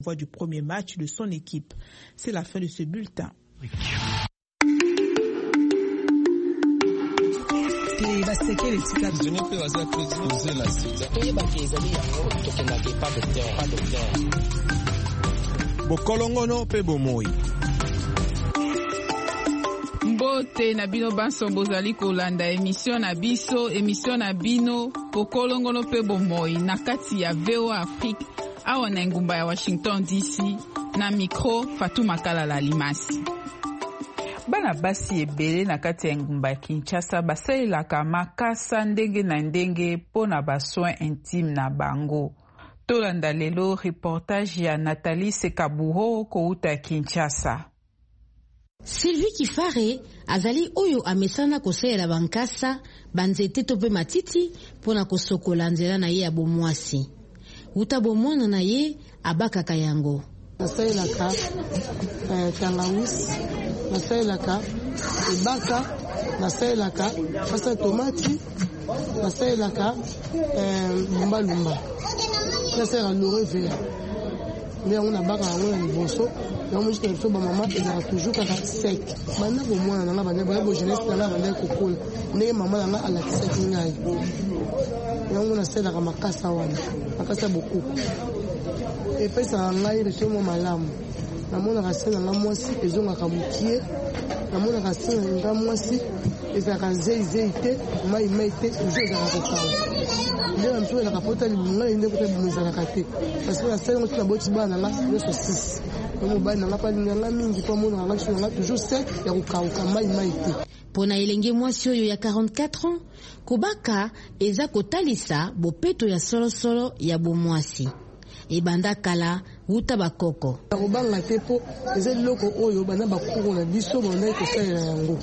voix du premier match de son équipe. C'est la fin de ce bulletin. Bokolongono pe bomoi. Mbote na bino banso bozali kolanda émission na bino Bokolongono pe bomoi na kati ya VOA Afrique awa na ngumba ya Washington DC na micro Fatou Makala Limasi. Bana basi ebele na kati ya ngumba ya Kinshasa basalelaka makasa ndenge na ndenge pona basoin intime na bango. Tolanda lelo reportage ya Nathalie Sekabuho kouta Kinshasa. Sylvie Kifare azali oyo amesana kosalela bankasa banzete to pe matiti pona kosokola nzela na ye ya bomwasi. Uta bomona na ye abakaka yango. Nasaelaka tangawisi, nasaelaka ebaka, nasaelaka fasa tomati, nasaelaka lumba. Nasaelaka lore vert. Mais on a baka yango na liboso. Donc moi je te ba maman ezaka toujours kaka sec. Bana ko mwana nanga bana ba jeunesse nanga bana ko kola. Ne maman nanga ala sec ngai. Donc on a ça dans makasa wana. Makasa beaucoup. Et puis ça ngai reso mo malamu. Na mona ka sala nga mwasi ezonga ka mukie. Na mona ka sala nga mwasi ezaka zeite, mai toujours ezaka ko kawa. Ndio mtu na kapota libunga inde ko tabumeza na kate. Parce que la sala ngo boti bana nga le saucisse. Como bana nga pa nga mingi pa mona nga shona toujours sec ya ko kawa mai te. Pona elenge mwasi oyo ya 44 ans, kobaka eza kotalisa bopeto ya solo ya bomwasi. Ebanda kala uta bakoko. Kobanga te po eza loko oyo bana bakoko na biso bana ko salela yango.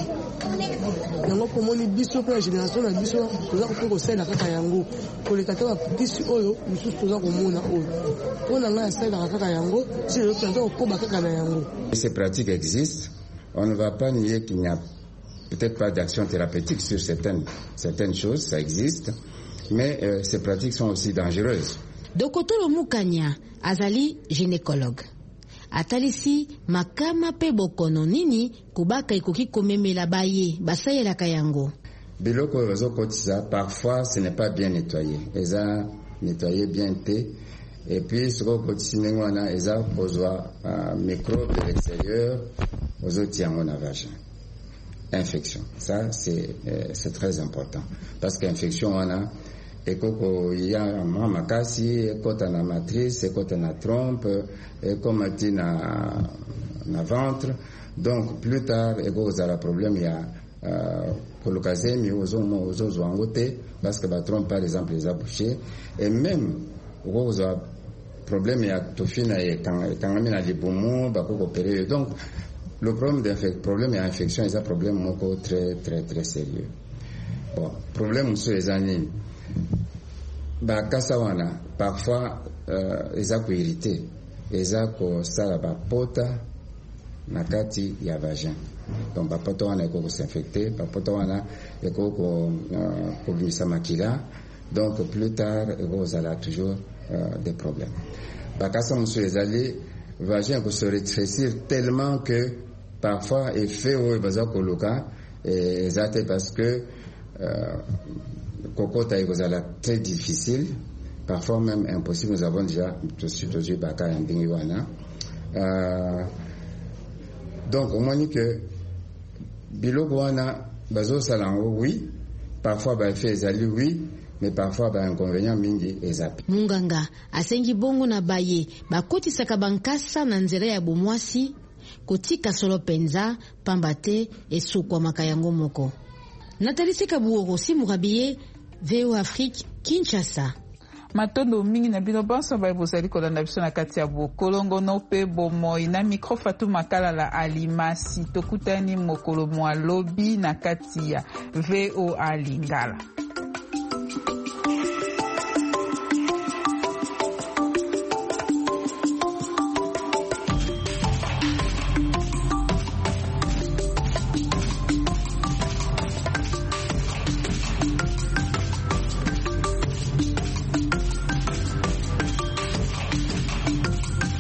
Yango komoni biso pe génération na biso toza ko salela kaka yango. Koleka te ba petit oyo mususu toza komona oyo. Pona nga salela kaka yango, si le plan ko ba kaka na yango. Ces pratiques existent. On ne va pas nier qu'il n'y a peut-être pas d'action thérapeutique sur certaines choses, ça existe, mais ces pratiques sont aussi dangereuses. Dokotolo Mukanya azali gynécologue. Atalisi makama pe bokono nini kubaka ikoki komemela baye basayela kayango. Biloko rezo kotisa parfois ce n'est pas bien nettoyé. Eza nettoyé bien té et puis ce qu'on kotisi nengwana eza kozwa microbe de l'extérieur aux tiango na vagin. Infection, ça c'est très important parce qu'infection on a ekoko ya mama kasi ekota na matrice ekota na trompe ekomati na ventre, donc plus tard ekozala problème ya kolokazemi ozozwango te parce que ba trompe par exemple les a bouché et même okozala problème ya tofina ekangami na libumu bakoko opérer. Donc le problème d'infection est un problème très très très sérieux. Bon, problème sur les années. Ba kasawana parfois eza ko irrité, eza ko sala ba pota na kati ya vagin. Donc ba pota wana ko s'infecter, ba pota wana ko bimisa makila. Donc plus tard vous allez toujours des problèmes. Ba kasawana sur les allées vagin ko se rétrécir tellement que parfois effet au baza koloka exact parce que kokota est très difficile, parfois même impossible. Nous avons déjà tout baka ndingi wana. Donc au moins que biloko wana bazo salango oui, parfois ba effet ezali oui, mais parfois ba inconvénient mingi ezapi. Munganga asengi bongo na baye bakotisaka bankasa na nzela ya bomwasi kotika solo penza pambate esukwa makayango moko. Nathalie Sekabuho Simurabiye, VOA Afrique, Kinshasa. Matondo mingi na bino banso ba bozali kolanda biso na kati ya Bokolongono pe bomoi na micro Fatou Makala Alimasi tokutani mokolo mwa lobi na kati ya VOA Lingala.